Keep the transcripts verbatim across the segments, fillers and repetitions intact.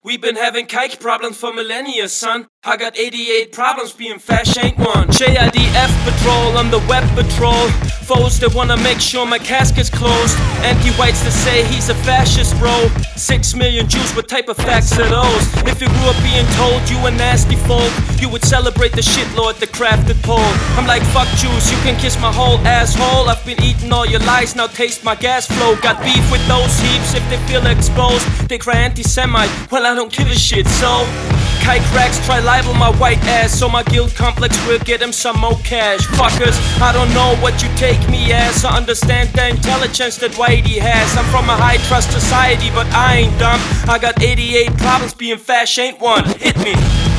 We've been having kike problems for millennia, son. I got eighty-eight problems, being fast ain't one. J I D F patrol, I'm the web patrol. Foes that wanna make sure my casket's closed. Anti-whites that say he's a fascist, bro. Six million Jews, what type of facts are those? If you grew up being told you a nasty folk, you would celebrate the shitlord that crafted pole. I'm like, fuck Jews, you can kiss my whole asshole. I've been eating all your lies, now taste my gas flow. Got beef with those heaps, if they feel exposed they cry anti-Semite, well I don't give a shit, so kike racks try libel my white ass, so my guilt complex will get him some more cash. Fuckers, I don't know what you take me as, I understand the intelligence that Whitey has. I'm from a high trust society, but I ain't dumb. I got eighty-eight problems, being fast ain't one. Hit me.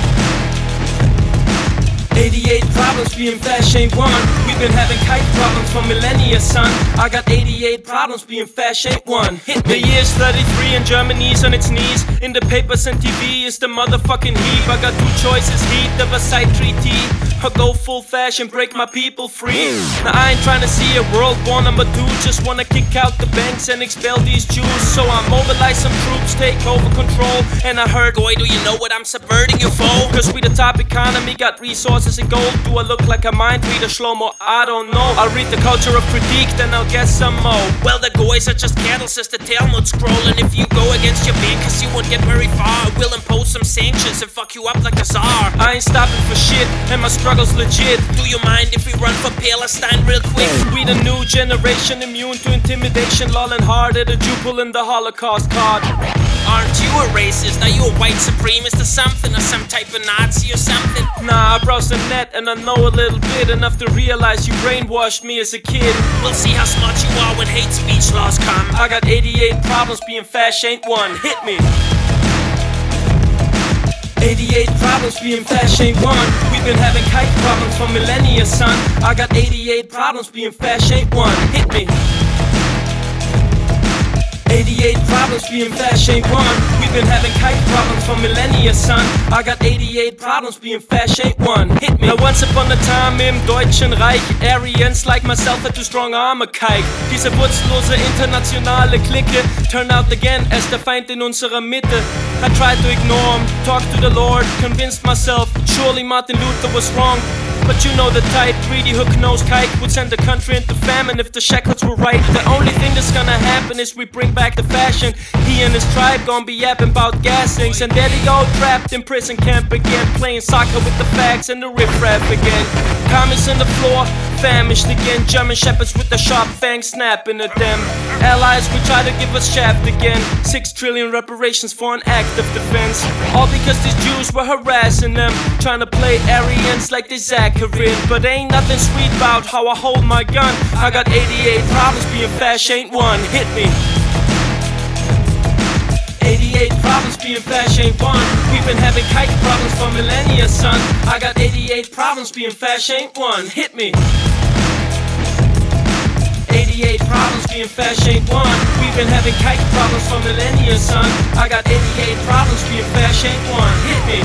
eighty-eight problems, being fast ain't one. We've been having kike problems for millennia, son. I got eighty-eight problems, being fast ain't one. Hit me. The year's thirty-three and Germany's on its knees. In the papers and T V is the motherfucking heap. I got two choices, heed the Versailles Treaty or go full fashion, break my people free. Now I ain't trying to see a world war number two, just wanna kick out the banks and expel these Jews. So I mobilize some troops, take over control. And I heard, boy, do you know what I'm subverting you for? Cause we the top economy, got resources and gold. Do I look like a mind reader, Shlomo? I don't know. I'll read the culture of critique, then I'll guess some more. Well, the goys are just cattle, says the Talmud scroll. And if you go against your being, cause you won't get very far, I will impose some sanctions and fuck you up like a czar. I ain't stopping for shit, and my struggle's legit. Do you mind if we run for Palestine real quick? We the new generation, immune to intimidation, lolling hard at a Jew pulling the Holocaust card. Aren't you a racist? Are you a white supremacist or something? Or some type of Nazi or something? Nah, I browse the net and I know a little bit, enough to realize you brainwashed me as a kid. We'll see how smart you are when hate speech laws come. I got eighty-eight problems, being fast ain't one. Hit me. eighty-eight problems, being fast ain't one. We've been having kike problems for millennia, son. I got eighty-eight problems, being fast ain't one. Hit me. eighty-eight problems, being fast ain't one. We've been having kike problems for millennia, son. I got eighty-eight problems, being fast ain't one. Hit me. Now once upon a time im Deutschen Reich, Aryans like myself had to strong arm a kike. Diese wurzellose internationale Clique turn out again as der Feind in unserer Mitte. I tried to ignore him, talk to the Lord, convinced myself surely Martin Luther was wrong. But you know the type, greedy hook-nosed kike would send the country into famine if the shekels were right. The only thing that's gonna happen is we bring back the fashion. He and his tribe gonna be yapping about gassings, and there they go, trapped in prison camp again, playing soccer with the fags and the riffraff again. Commies on the floor, famished again, German shepherds with the sharp fangs snapping at them. Allies will try to give us shaft again, six trillion reparations for an act of defense. All because these Jews were harassing them, trying to play Aryans like they Zach. But ain't nothing sweet about how I hold my gun. I got eighty-eight problems, being fast ain't one. Hit me. eighty-eight problems, being fast ain't one. We've been having kike problems for millennia, son. I got eighty-eight problems, being fast ain't one. Hit me. eighty-eight problems, being fast ain't one. We've been having kike problems for millennia, son. I got eighty-eight problems, being fast ain't one. Hit me.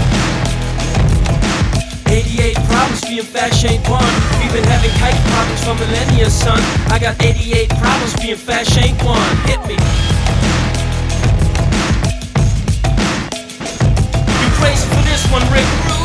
eighty-eight problems, being fast ain't one. We've been having kike problems for millennia, son. I got eighty-eight problems, being fast ain't one. Hit me. You crazy for this one, Rick?